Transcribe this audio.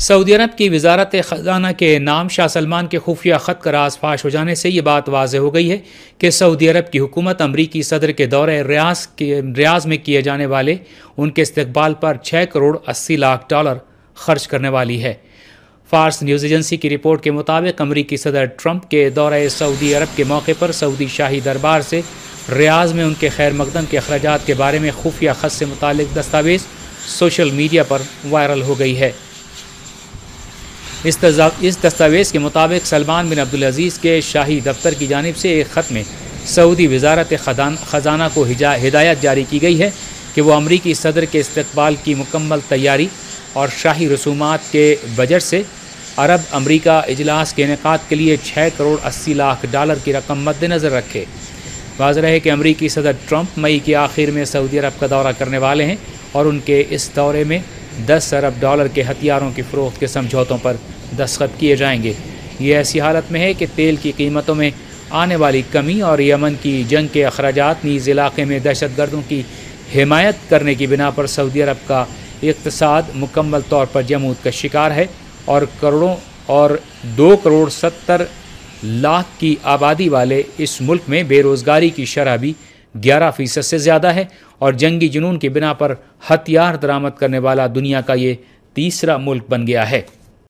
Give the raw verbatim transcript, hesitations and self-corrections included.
سعودی عرب کی وزارت خزانہ کے نام شاہ سلمان کے خفیہ خط کا راز فاش ہو جانے سے یہ بات واضح ہو گئی ہے کہ سعودی عرب کی حکومت امریکی صدر کے دورہ ریاض کے ریاض میں کیے جانے والے ان کے استقبال پر چھ کروڑ اسی لاکھ ڈالر خرچ کرنے والی ہے۔ فارس نیوز ایجنسی کی رپورٹ کے مطابق امریکی صدر ٹرمپ کے دورہ سعودی عرب کے موقع پر سعودی شاہی دربار سے ریاض میں ان کے خیر مقدم کے اخراجات کے بارے میں خفیہ خط سے متعلق دستاویز سوشل میڈیا پر وائرل ہو گئی ہے۔ اس دستاویز کے مطابق سلمان بن عبدالعزیز کے شاہی دفتر کی جانب سے ایک خط میں سعودی وزارت خزانہ کو ہدایت جاری کی گئی ہے کہ وہ امریکی صدر کے استقبال کی مکمل تیاری اور شاہی رسومات کے بجٹ سے عرب امریکہ اجلاس کے انعقاد کے لیے چھ کروڑ اسی لاکھ ڈالر کی رقم مد نظر رکھے۔ واضح ہے کہ امریکی صدر ٹرمپ مئی کے آخر میں سعودی عرب کا دورہ کرنے والے ہیں اور ان کے اس دورے میں دس ارب ڈالر کے ہتھیاروں کی فروخت کے سمجھوتوں پر دستخط کیے جائیں گے۔ یہ ایسی حالت میں ہے کہ تیل کی قیمتوں میں آنے والی کمی اور یمن کی جنگ کے اخراجات نیز علاقے میں دہشت گردوں کی حمایت کرنے کی بنا پر سعودی عرب کا اقتصاد مکمل طور پر جمود کا شکار ہے اور کروڑوں اور دو کروڑ ستر لاکھ کی آبادی والے اس ملک میں بے روزگاری کی شرح بھی گیارہ فیصد سے زیادہ ہے اور جنگی جنون کی بنا پر ہتھیار درآمد کرنے والا دنیا کا یہ تیسرا ملک بن گیا ہے۔